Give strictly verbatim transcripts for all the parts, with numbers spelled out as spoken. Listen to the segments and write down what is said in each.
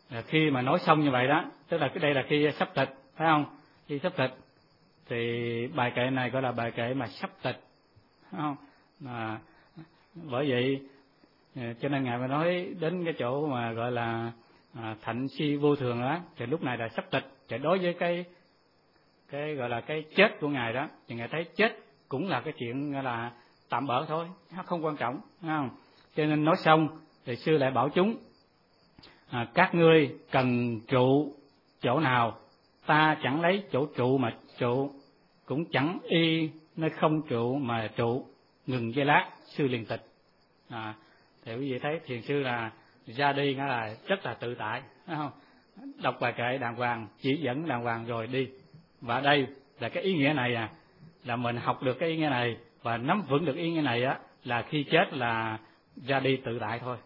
khi mà nói xong như vậy đó, tức là cái đây là khi sắp tịch, phải không? Khi sắp tịch thì bài kệ này gọi là bài kệ mà sắp tịch, phải không? Mà bởi vậy cho nên ngài mới nói đến cái chỗ mà gọi là à, thạnh si vô thường đó, thì lúc này là sắp tịch. Thì đối với cái cái gọi là cái chết của ngài đó, thì ngài thấy chết cũng là cái chuyện gọi là tạm bỡ thôi, nó không quan trọng, phải không? Cho nên nói xong thì sư lại bảo chúng: à, các ngươi cần trụ chỗ nào, ta chẳng lấy chỗ trụ mà trụ, cũng chẳng y nơi không trụ mà trụ. Ngừng giây lát, sư liền tịch. À, thì quý vị thấy thiền sư là ra đi nghĩa là rất là tự tại, phải không? Đọc bài kệ đàng hoàng, chỉ dẫn đàng hoàng rồi đi. Và đây là cái ý nghĩa này à, là mình học được cái ý nghĩa này và nắm vững được ý nghĩa này á, là khi chết là ra đi tự tại thôi.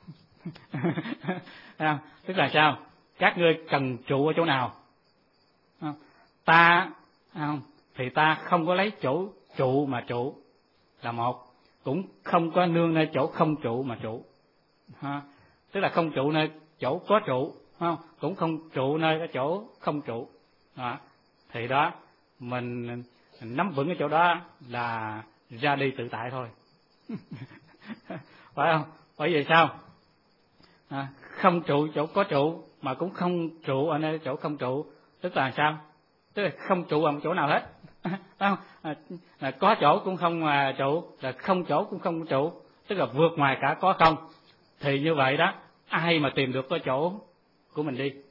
Tức là sao? Các ngươi cần trụ ở chỗ nào? Ta không, thì ta không có lấy chỗ trụ mà trụ là một, cũng không có nương nơi chỗ không trụ mà trụ. Ha, tức là không trụ nơi chỗ có trụ, không, cũng không trụ nơi cái chỗ không trụ. Đó. Thì đó mình, mình nắm vững cái chỗ đó là ra đi tự tại thôi. Phải không? Bởi vì sao? À, không trụ chỗ có trụ mà cũng không trụ ở nơi chỗ không trụ, tức là sao? Tức là không trụ ở một chỗ nào hết. Phải không? À, là có chỗ cũng không mà trụ, là không chỗ cũng không trụ, tức là vượt ngoài cả có không. Thì như vậy đó, ai mà tìm được cái chỗ của mình đi?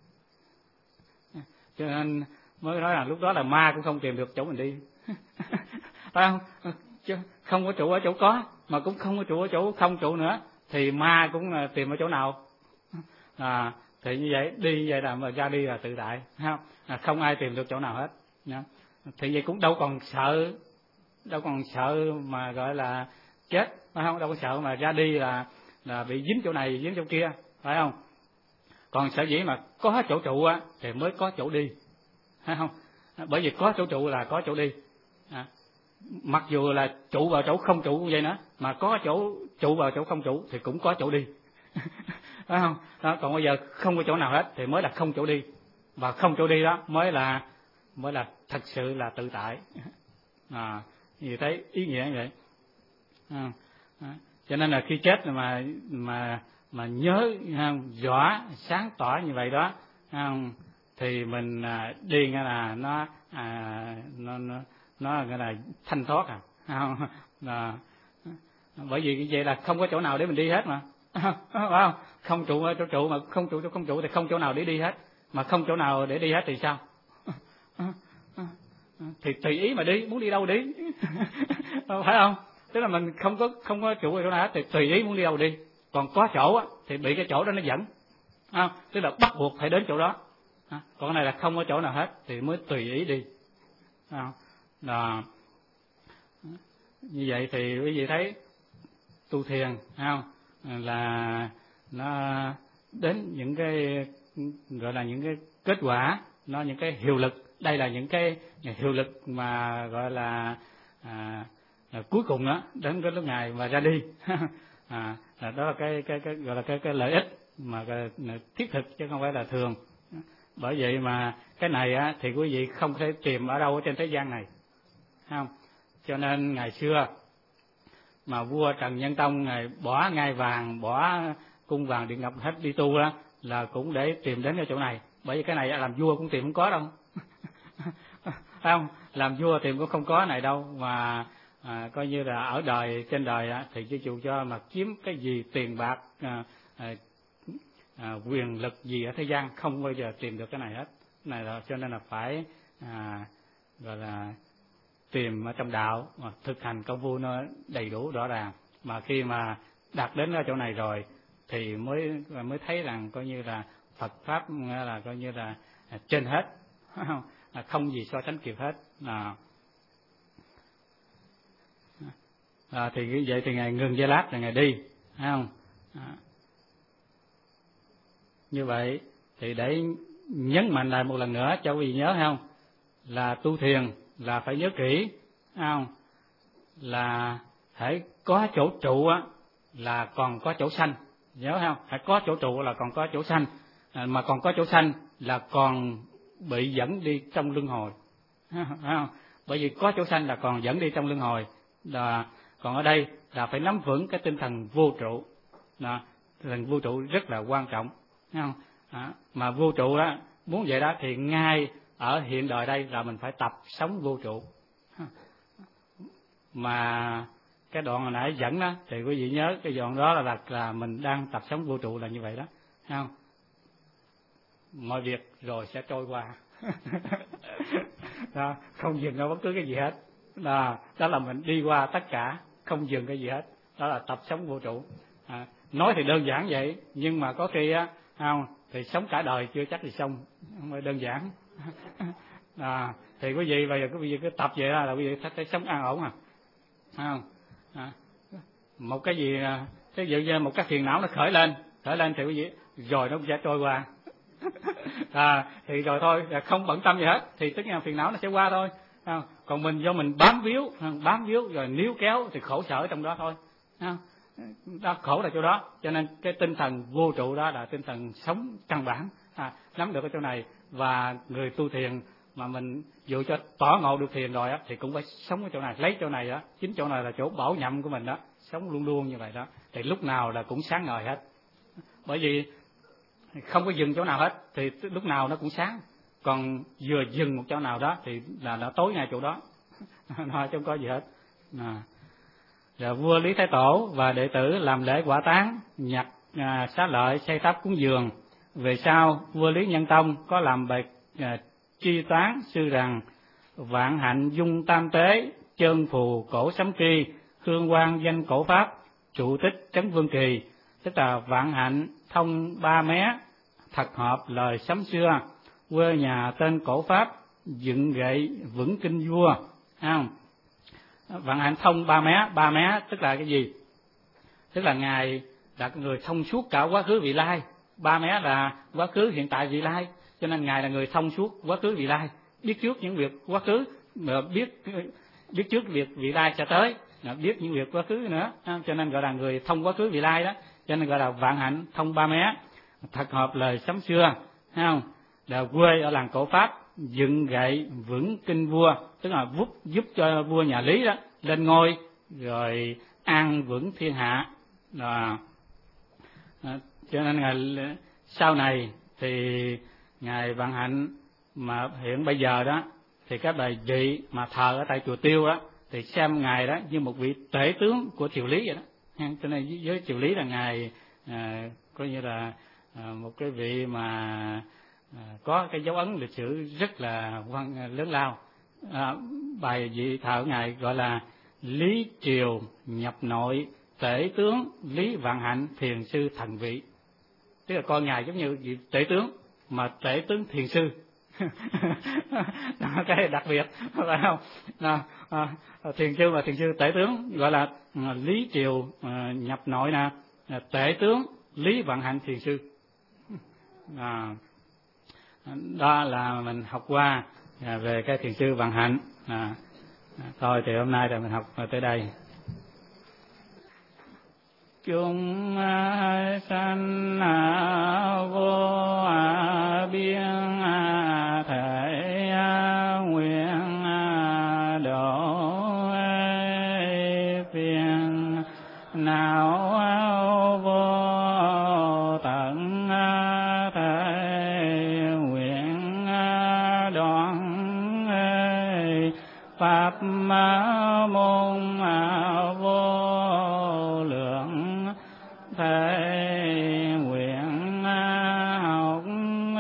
Cho nên mới nói là lúc đó là ma cũng không tìm được chỗ mình đi. Phải không? Chứ không có trụ ở chỗ có, mà cũng không có trụ ở chỗ không trụ nữa, thì ma cũng tìm ở chỗ nào? À, thì như vậy đi như vậy là mà ra đi là tự tại, không? À, không ai tìm được chỗ nào hết. Thì vậy cũng đâu còn sợ, đâu còn sợ mà gọi là chết, phải không? Đâu có sợ mà ra đi là là bị dính chỗ này dính chỗ kia, phải không? Còn sở dĩ mà có chỗ trụ á thì mới có chỗ đi, phải không? Bởi vì có chỗ trụ là có chỗ đi. À, mặc dù là trụ vào chỗ không trụ cũng vậy nữa, mà có chỗ trụ vào chỗ không trụ thì cũng có chỗ đi. Phải không? Đó, còn bây giờ không có chỗ nào hết thì mới là không chỗ đi, và không chỗ đi đó mới là mới là thật sự là tự tại. À, như thấy ý nghĩa như vậy. À, à, cho nên là khi chết mà mà mà nhớ không, rõ sáng tỏ như vậy đó, không, thì mình à, đi nghe là nó à, nó nó nó gọi là thanh thoát à, không? À, bởi vì vậy là không có chỗ nào để mình đi hết mà. Phải không? Không trụ ở chỗ trụ mà không trụ chỗ không trụ thì không chỗ nào để đi hết, mà không chỗ nào để đi hết thì sao? Thì tùy ý mà đi, muốn đi đâu đi. Phải không? Tức là mình không có không có trụ ở chỗ nào hết thì tùy ý muốn đi đâu đi. Còn có chỗ á thì bị cái chỗ đó nó dẫn, không? Tức là bắt buộc phải đến chỗ đó. Còn cái này là không có chỗ nào hết thì mới tùy ý đi. Là như vậy thì quý vị thấy tu thiền, không, là nó đến những cái gọi là những cái kết quả, nó những cái hiệu lực. Đây là những cái hiệu lực mà gọi là, à, là cuối cùng đó, đến cái lúc ngày mà ra đi. À, là đó là cái cái cái gọi là cái cái lợi ích mà cái, thiết thực chứ không phải là thường. Bởi vậy mà cái này á thì quý vị không thể tìm ở đâu ở trên thế gian này, không? Cho nên ngày xưa mà vua Trần Nhân Tông ngày bỏ ngai vàng, bỏ cung vàng điện ngọc hết đi tu đó, là cũng để tìm đến cái chỗ này. Bởi vì cái này làm vua cũng tìm không có đâu. Không, làm vua tìm cũng không có này đâu, mà à, coi như là ở đời, trên đời á, thì chỉ dù cho mà kiếm cái gì tiền bạc, à, à, à, quyền lực gì ở thế gian không bao giờ tìm được cái này hết. Cái này là cho nên là phải à, gọi là tìm ở trong đạo, mà thực hành công phu nó đầy đủ rõ ràng. Mà khi mà đạt đến ở chỗ này rồi thì mới mới thấy rằng coi như là Phật pháp là coi như là trên hết, không, không gì so sánh kịp hết. À, à, thì như vậy thì ngài ngừng giây lát rồi ngài đi, thấy không? À, như vậy thì để nhấn mạnh lại một lần nữa cho quý vị nhớ, không, là tu thiền là phải nhớ kỹ, không, là phải có chỗ trụ á là còn có chỗ sanh, nhớ không? Phải có chỗ trụ là còn có chỗ sanh. à, mà còn có chỗ sanh là còn bị dẫn đi trong luân hồi. Không? Bởi vì có chỗ sanh là còn dẫn đi trong luân hồi, là còn ở đây là phải nắm vững cái tinh thần vô trụ. Là tinh thần vô trụ rất là quan trọng, không? À, mà vô trụ đó, muốn vậy đó thì ngay ở hiện đời đây là mình phải tập sống vô trụ. Mà cái đoạn hồi nãy dẫn đó thì quý vị nhớ cái đoạn đó là, là là mình đang tập sống vô trụ là như vậy đó, không? Mọi việc rồi sẽ trôi qua. Đó, không dừng ở bất cứ cái gì hết. Đó, đó là mình đi qua tất cả, không dừng cái gì hết. Đó là tập sống vô trụ. À, nói thì đơn giản vậy, nhưng mà có khi á, không, thì sống cả đời chưa chắc thì xong, không phải đơn giản. À, thì quý vị bây giờ quý vị cứ tập vậy đó là quý vị thấy sống an ổn à, không? À, một cái gì, cái dự như một cái phiền não nó khởi lên, khởi lên thì quý vị rồi nó sẽ trôi qua. À, thì rồi thôi, không bận tâm gì hết, thì tất nhiên phiền não nó sẽ qua thôi. À, còn mình do mình bám víu, bám víu rồi níu kéo thì khổ sở trong đó thôi. À, đó, khổ là chỗ đó, cho nên cái tinh thần vô trụ đó là tinh thần sống căn bản. À, nắm được cái chỗ này, và người tu thiền mà mình dụ cho tỏ ngộ được thiền rồi á, thì cũng phải sống ở chỗ này, lấy chỗ này đó, chính chỗ này là chỗ bảo nhậm của mình đó, sống luôn luôn như vậy đó, thì lúc nào là cũng sáng ngời hết. Bởi vì không có dừng chỗ nào hết thì lúc nào nó cũng sáng, còn vừa dừng một chỗ nào đó thì là nó tối ngay chỗ đó. Nó không có gì hết. À. Rồi vua Lý Thái Tổ và đệ tử làm lễ quả táng, nhặt à, xá lợi, xây tháp cúng dường. Về sau vua Lý Nhân Tông có làm bài à, tri toán sư rằng: vạn hạnh dung tam tế, chân phù cổ sấm kỳ, hương quang danh cổ pháp, trụ tích trấn vương kỳ. Tức là vạn hạnh thông ba mé, thật hợp lời sấm xưa, quê nhà tên cổ pháp, dựng gậy vững kinh vua. Không? Vạn hạnh thông ba mé, ba mé tức là cái gì? Tức là Ngài là người thông suốt cả quá khứ vị lai. Ba mé là quá khứ, hiện tại, vị lai, cho nên Ngài là người thông suốt quá khứ vị lai, biết trước những việc quá khứ, biết biết trước việc vị lai sẽ tới, biết những việc quá khứ nữa, cho nên gọi là người thông quá khứ vị lai đó, cho nên gọi là vạn hạnh thông ba mé, thật hợp lời sấm xưa, thấy không? Là quê ở làng cổ Pháp, dựng gậy vững kinh vua, tức là giúp giúp cho vua nhà Lý đó lên ngôi, rồi an vững thiên hạ. Đó. À, cho nên ngài sau này thì ngài Vạn Hạnh mà hiện bây giờ đó thì các bài vị mà thờ ở tại chùa Tiêu đó thì xem ngài đó như một vị tể tướng của triều Lý vậy đó. Cho nên với triều Lý là ngài à, coi như là à, một cái vị mà à, có cái dấu ấn lịch sử rất là quan lớn lao. À, bài vị thờ của ngài gọi là Lý Triều nhập nội tể tướng Lý Vạn Hạnh thiền sư thần vị, tức là coi ngài giống như vị tể tướng mà tể tướng thiền sư. Cái đặc biệt phải không? À, à, thiền sư và thiền sư tể tướng gọi là à, Lý Triều à, nhập nội nè, tể tướng Lý Vạn Hạnh thiền sư. À, đó là mình học qua à, về cái thiền sư Vạn Hạnh. À, thôi thì hôm nay thì mình học tới đây. Chúng sanh vô biên thể nguyện độ phiền não vô tận thể nguyện đoạn pháp môn vô lượng thể nguyện học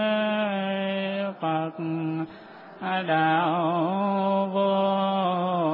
Phật đạo vô